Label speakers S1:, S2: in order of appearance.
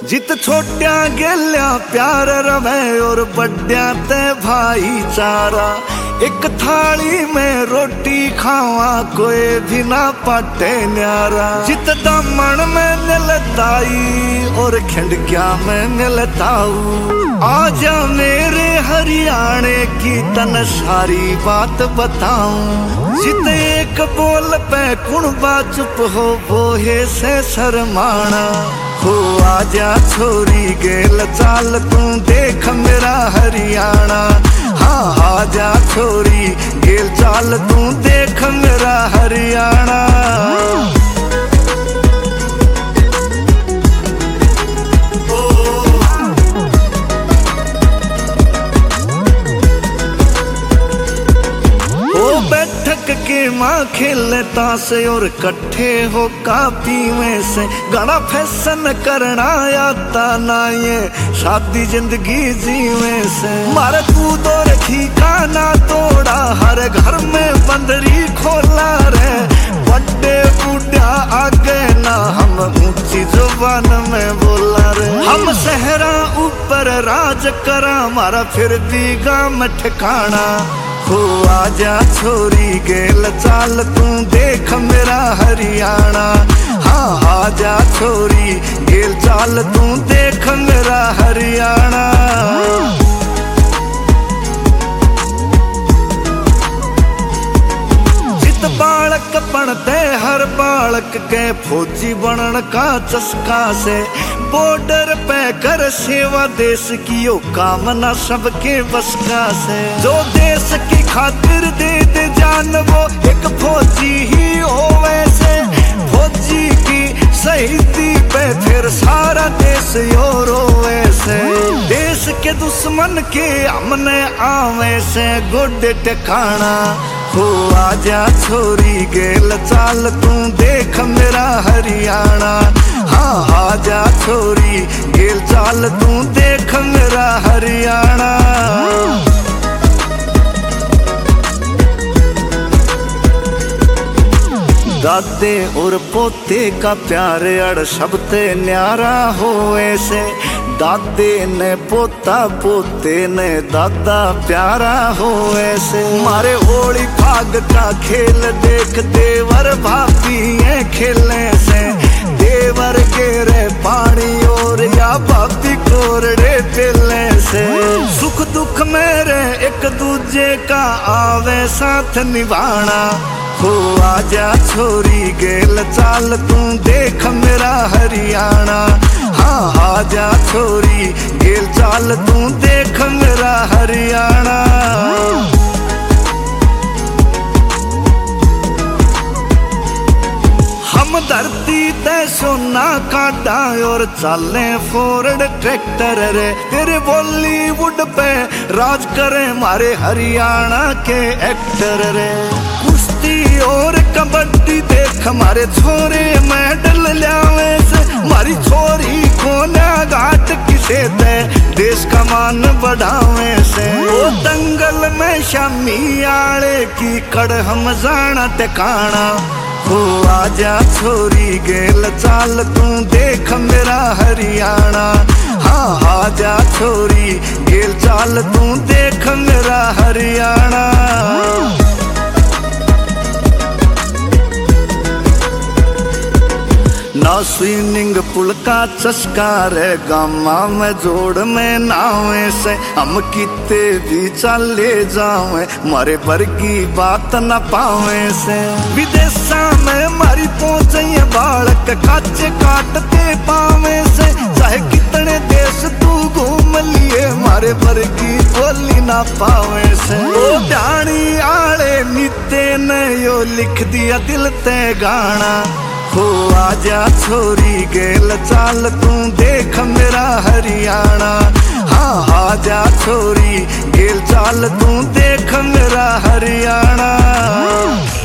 S1: जित छोट्या गेल्या प्यार रवे और बड्या ते भाईचारा। एक थाली में रोटी खावा कोई भी ना पाटे न्यारा। जित दामन में मिलताई और खिंडकिया में मिलताऊ। आजा मेरे हरियाणे की तन सारी बात बताऊं। जित एक बोल पे कुणबा चुप हो वो है से शर्माना। हो आजा छोरी गेल चाल तू देख मेरा हरियाणा। हाँ आजा छोरी गेल चाल तू देख मेरा हरियाणा। बैठक के माँ खेलने तासे और कट्ठे हो कापी में से। गाना फैशन करना आता ना ये शादी जिंदगी जीवे से। मारे कूद और ठिकाना तोड़ा हर घर में बंदरी खोला रे। बड़े बूढ़ा आगे ना हम ऊंची जुबान में बोला रे। हम सहरा ऊपर राज करा मारा फिर भी गाँव ठिकाना। हो आजा छोरी गेल चाल तू देख मेरा हरियाणा। हाँ आजा छोरी गेल चाल तू देख मेरा हरियाणा। जित बालक बनते हर बालक के फौजी बनन का चस्का से। बॉर्डर पे कर सेवा देश की यो कामना सबके बस का से। जो देश की खातिर दे दे जान वो एक फौजी ही हो वैसे। फौजी की शहीदी पे फिर सारा देश यो रोवे से। देश के दुश्मन के हमने आवे से गोडे ठिकाना। हो आजा छोरी गेल चाल तू देख मेरा हरियाणा। हाँ आजा छोरी गेल चाल तू देख मेरा हरियाणा। दादे और पोते का प्यार अड़ सबते न्यारा हो ऐसे। दादे ने पोता पोते ने दादा प्यारा हो ऐसे। मारे होली भाग का खेल देख देवर भाभी ये खेलने से। देवर गेरे पानी और या भाभी कोरड़े पिलने से। सुख दुख मेरे एक दूजे का आवे साथ निभाना। हो आजा छोरी गेल चाल तू देख मेरा हरियाणा। हाँ आजा छोरी गेल चाल तू देख मेरा हरियाणा। हम धरती ते सोना काटा और चले फोर्ड ट्रैक्टर रे। तेरे बॉलीवुड पे राज करे मारे हरियाणा के एक्टर रे। कुश्ती और कबड्डी देख हमारे छोरे मेडल लावे से। मारी छोरी कोना घाट किसे दे देश का मान बढ़ावे से। वो दंगल में शामी आले की कड़ हम जाना ठिकाना। हो आजा छोरी गेल चाल तू देख मेरा हरियाणा। हाँ आजा छोरी गेल चाल तू देख मेरा हरियाणा। ना स्विमिंग पूल का चस्का रे गामा में जोड़ में नावे से। हम किते भी चले जावे मारे पर की बात न पावे से। विदेशा में मारी पहुंचे बालक काचे काटते पावे से। चाहे कितने देश तू घूम लिए मारे पर की बोली ना पावे से। ओ ध्यानी आले नित्य ने यो लिख दिया दिल ते गाना। हो आजा छोरी गेल चाल तू देख मेरा हरियाणा। हाँ आजा छोरी गेल चाल तू देख मेरा हरियाणा।